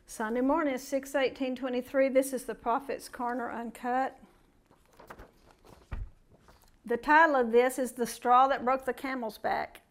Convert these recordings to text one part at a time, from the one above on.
Sunday morning is 6/18/23. This is the Prophet's Corner Uncut. The title of this is The Straw That Broke the Camel's Back.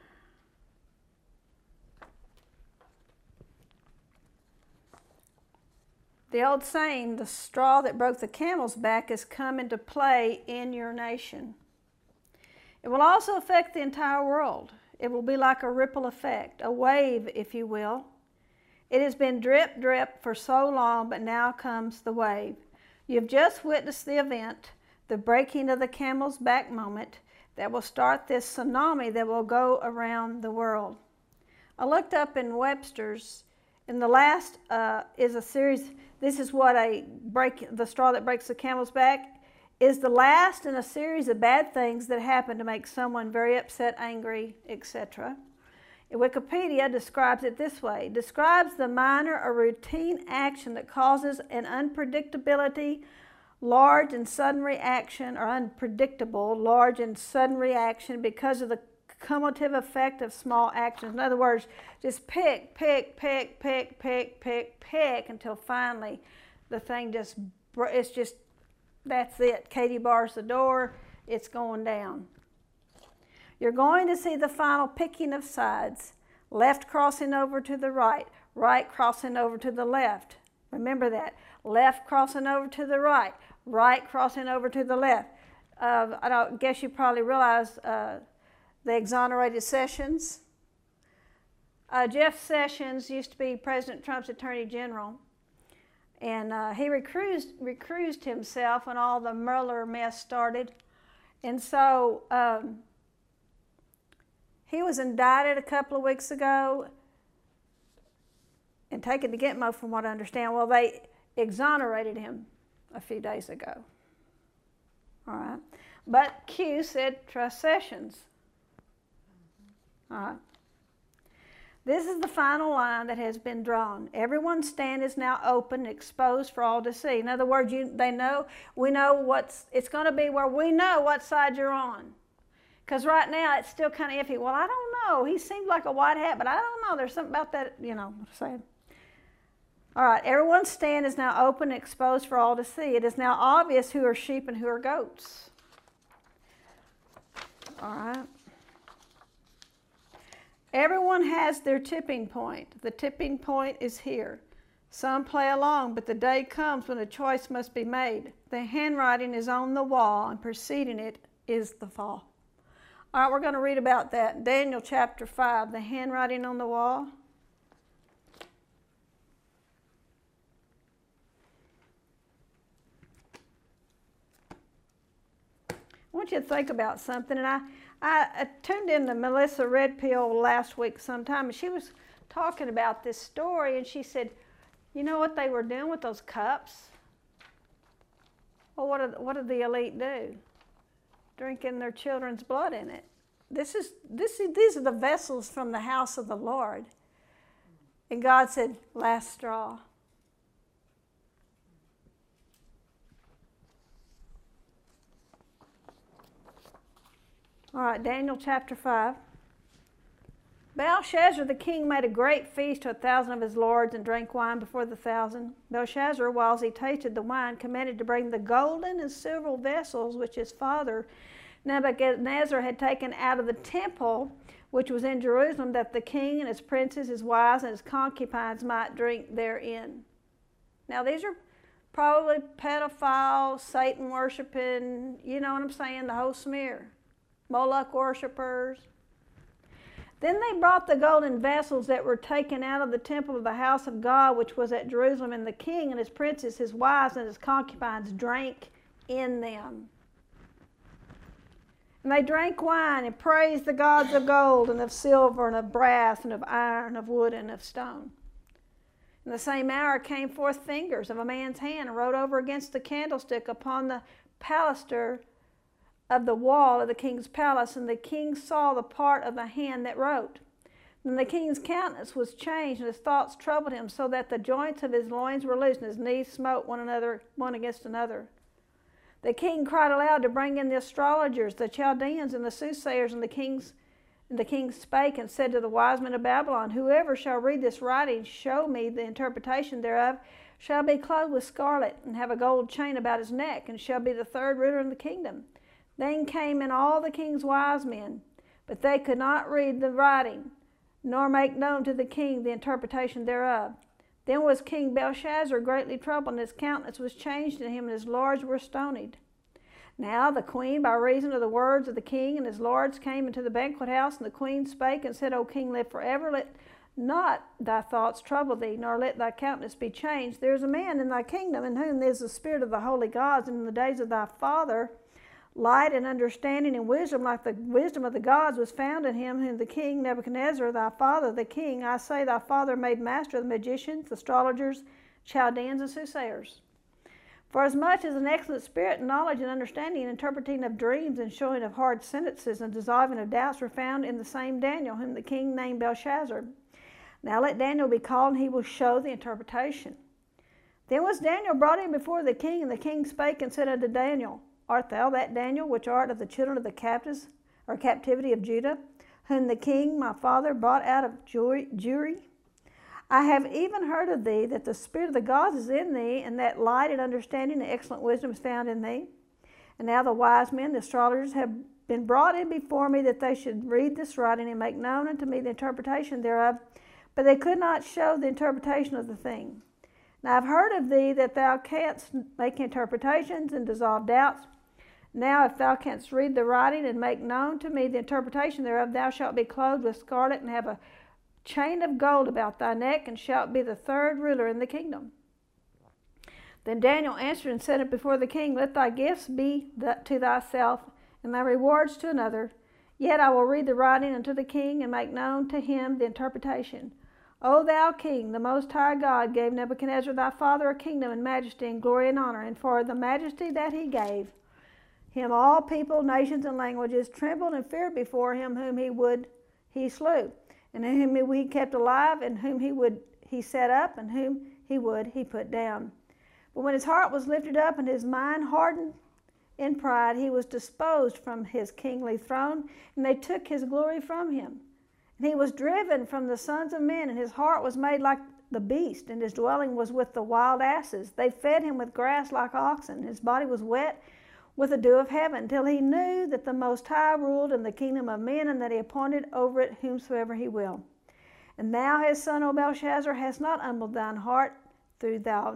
The old saying, the straw that broke the camel's back, has come into play in your nation. It will also affect the entire world. It will be like a ripple effect, a wave, if you will. It has been drip, drip for so long, but now comes the wave. You've just witnessed the event, the breaking of the camel's back moment that will start this tsunami that will go around the world. I looked up in Webster's, and the last is a series. This is what the straw that breaks the camel's back is the last in a series of bad things that happen to make someone very upset, angry, etc. Wikipedia describes it this way: describes the minor or routine action that causes an unpredictability, large and sudden reaction, or unpredictable, large and sudden reaction because of the cumulative effect of small actions. In other words, just pick until finally the thing that's it. Katie bars the door, it's going down. You're going to see the final picking of sides, left crossing over to the right, right crossing over to the left. Remember that. Left crossing over to the right, right crossing over to the left. I guess you probably realize the exonerated Sessions. Jeff Sessions used to be President Trump's Attorney General, and he recused himself when all the Mueller mess started. And so he was indicted a couple of weeks ago and taken to Gitmo, from what I understand. Well, they exonerated him a few days ago. All right. But Q said trust Sessions. All right. This is the final line that has been drawn. Everyone's stand is now open and exposed for all to see. In other words, we know it's going to be where we know what side you're on. Because right now it's still kind of iffy. Well, I don't know. He seemed like a white hat, but I don't know. There's something about that, what I'm saying. All right, everyone's stand is now open and exposed for all to see. It is now obvious who are sheep and who are goats. All right. Everyone has their tipping point. The tipping point is here. Some play along, but the day comes when a choice must be made. The handwriting is on the wall, and preceding it is the fall. All right, we're going to read about that. Daniel chapter 5, the handwriting on the wall. I want you to think about something, and I tuned in to Melissa Redpill last week sometime, and she was talking about this story, and she said, you know what they were doing with those cups? Well, what did the elite do? Drinking their children's blood in it. These are the vessels from the house of the Lord. And God said, last straw. All right, Daniel chapter 5. Belshazzar the king made a great feast to 1,000 of his lords and drank wine before the 1,000. Belshazzar, while he tasted the wine, commanded to bring the golden and silver vessels which his father Nebuchadnezzar had taken out of the temple which was in Jerusalem, that the king and his princes, his wives, and his concubines might drink therein. Now these are probably pedophiles, Satan worshiping, you know what I'm saying, the whole smear. Moloch worshippers. Then they brought the golden vessels that were taken out of the temple of the house of God, which was at Jerusalem, and the king and his princes, his wives, and his concubines drank in them. And they drank wine and praised the gods of gold and of silver and of brass and of iron, of wood and of stone. In the same hour came forth fingers of a man's hand and wrote over against the candlestick upon the paluster of the wall of the king's palace, and the king saw the part of the hand that wrote. Then the king's countenance was changed, and his thoughts troubled him, so that the joints of his loins were loosed, and his knees smote one against another. The king cried aloud to bring in the astrologers, the Chaldeans, and the soothsayers, and the king's And the king spake and said to the wise men of Babylon, Whoever shall read this writing, show me the interpretation thereof, shall be clothed with scarlet, and have a gold chain about his neck, and shall be the third ruler in the kingdom. Then came in all the king's wise men, but they could not read the writing, nor make known to the king the interpretation thereof. Then was King Belshazzar greatly troubled, and his countenance was changed in him, and his lords were stonied. Now the queen, by reason of the words of the king and his lords, came into the banquet house, and the queen spake and said, O king, live forever. Let not thy thoughts trouble thee, nor let thy countenance be changed. There is a man in thy kingdom in whom is the spirit of the holy gods, and in the days of thy father light and understanding and wisdom, like the wisdom of the gods, was found in him, whom the king Nebuchadnezzar, thy father, the king, I say, thy father made master of the magicians, astrologers, Chaldeans, and soothsayers. For as much as an excellent spirit, and knowledge, and understanding, and interpreting of dreams, and showing of hard sentences, and dissolving of doubts were found in the same Daniel, whom the king named Belshazzar. Now let Daniel be called, and he will show the interpretation. Then was Daniel brought in before the king, and the king spake and said unto Daniel, Art thou that Daniel, which art of the children of the captives, or captivity of Judah, whom the king my father brought out of Jewry? I have even heard of thee, that the spirit of the gods is in thee, and that light and understanding and excellent wisdom is found in thee. And now the wise men, the astrologers, have been brought in before me, that they should read this writing and make known unto me the interpretation thereof, but they could not show the interpretation of the thing. Now I've heard of thee, that thou canst make interpretations and dissolve doubts. Now if thou canst read the writing and make known to me the interpretation thereof, thou shalt be clothed with scarlet, and have a chain of gold about thy neck, and shalt be the third ruler in the kingdom. Then Daniel answered and said it before the king, Let thy gifts be to thyself, and thy rewards to another. Yet I will read the writing unto the king, and make known to him the interpretation. O thou king, the most high God gave Nebuchadnezzar thy father a kingdom, and majesty, and glory, and honor, and for the majesty that he gave him, all people, nations, and languages trembled and feared before him, whom he slew, and whom he kept alive, and whom he set up, and whom he put down. But when his heart was lifted up, and his mind hardened in pride, he was disposed from his kingly throne, and they took his glory from him. And he was driven from the sons of men, and his heart was made like the beast, and his dwelling was with the wild asses. They fed him with grass like oxen, and his body was wet with the dew of heaven, till he knew that the Most High ruled in the kingdom of men, and that he appointed over it whomsoever he will. And thou, his son, O Belshazzar, hast not humbled thine heart, though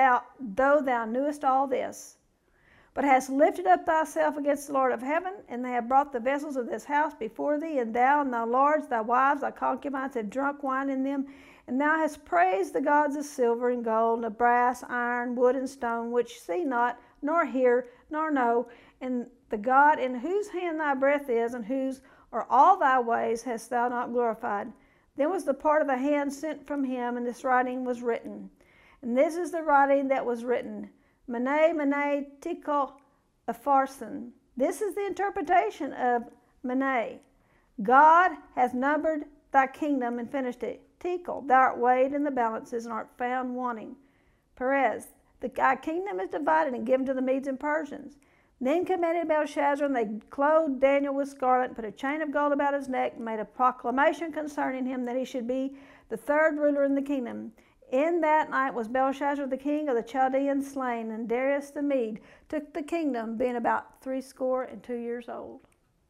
thou knewest all this, but hast lifted up thyself against the Lord of heaven, and they have brought the vessels of this house before thee, and thou and thy lords, thy wives, thy concubines have drunk wine in them, and thou hast praised the gods of silver and gold, of brass, iron, wood, and stone, which see not, nor hear, nor know, and the God in whose hand thy breath is, and whose are all thy ways, hast thou not glorified. Then was the part of the hand sent from him, and this writing was written. And this is the writing that was written. Mene, Mene, Tekel, Upharsin. This is the interpretation of Mene. God hath numbered thy kingdom and finished it. Tekel, thou art weighed in the balances and art found wanting. Perez, thy kingdom is divided and given to the Medes and Persians. Then commanded Belshazzar, and they clothed Daniel with scarlet, put a chain of gold about his neck, and made a proclamation concerning him, that he should be the third ruler in the kingdom. In that night was Belshazzar the king of the Chaldeans slain, and Darius the Mede took the kingdom, being about 62 years old.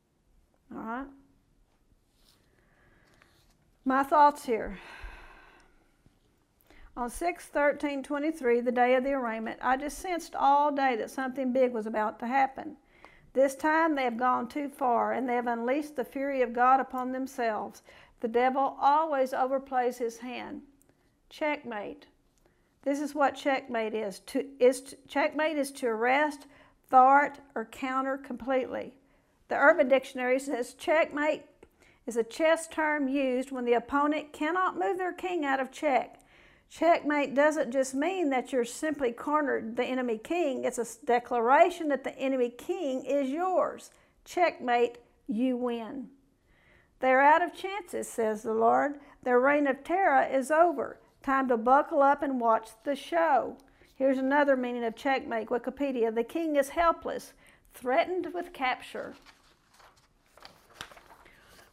All right? My thoughts here. On 6/13/23, the day of the arraignment, I just sensed all day that something big was about to happen. This time they have gone too far, and they have unleashed the fury of God upon themselves. The devil always overplays his hand. Checkmate. This is what checkmate is. Checkmate is to arrest, thwart, or counter completely. The Urban Dictionary says checkmate is a chess term used when the opponent cannot move their king out of check. Checkmate doesn't just mean that you're simply cornered the enemy king. It's a declaration that the enemy king is yours. Checkmate, you win. They're out of chances, says the Lord. Their reign of terror is over. Time to buckle up and watch the show. Here's another meaning of checkmate, Wikipedia. The king is helpless, threatened with capture.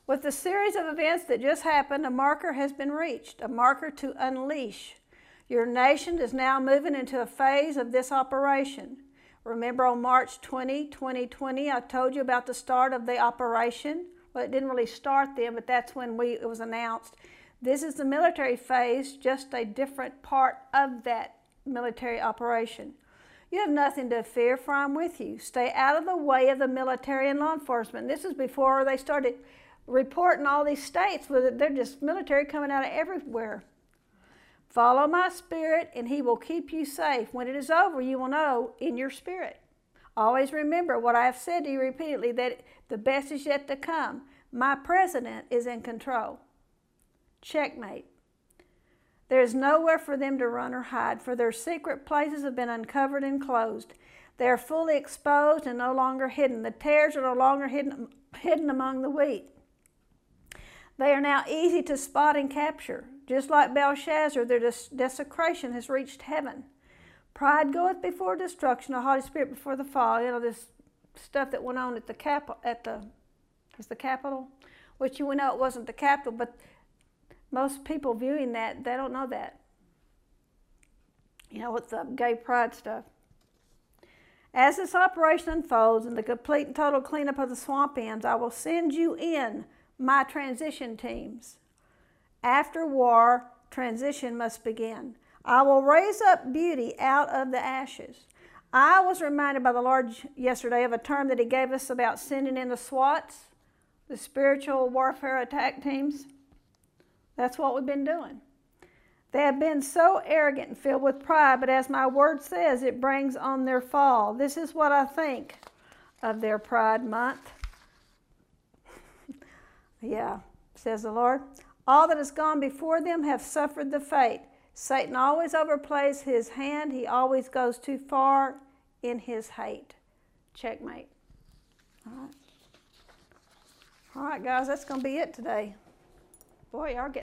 With the series of events that just happened, a marker has been reached, a marker to unleash. Your nation is now moving into a phase of this operation. Remember on March 20, 2020, I told you about the start of the operation? Well, it didn't really start then, but that's when it was announced. This is the military phase, just a different part of that military operation. You have nothing to fear, for I'm with you. Stay out of the way of the military and law enforcement. This is before they started reporting all these states where they're just military coming out of everywhere. Follow my spirit and he will keep you safe. When it is over, you will know in your spirit. Always remember what I have said to you repeatedly, that the best is yet to come. My president is in control. Checkmate. There is nowhere for them to run or hide, for their secret places have been uncovered and closed. They are fully exposed and no longer hidden. The tares are no longer hidden among the wheat. They are now easy to spot and capture. Just like Belshazzar, their desecration has reached heaven. Pride goeth before destruction, a haughty spirit before the fall. You know, this stuff that went on at the Capitol, which you know it wasn't the Capitol, but most people viewing that, they don't know that. You know, with the gay pride stuff. As this operation unfolds and the complete and total cleanup of the swamp ends, I will send you in my transition teams. After war, transition must begin. I will raise up beauty out of the ashes. I was reminded by the Lord yesterday of a term that he gave us about sending in the SWATs, the spiritual warfare attack teams. That's what we've been doing. They have been so arrogant and filled with pride, but as my word says, it brings on their fall. This is what I think of their Pride Month. Yeah, says the Lord. All that has gone before them have suffered the fate. Satan always overplays his hand. He always goes too far in his hate. Checkmate. All right, guys, that's going to be it today. Boy, y'all getting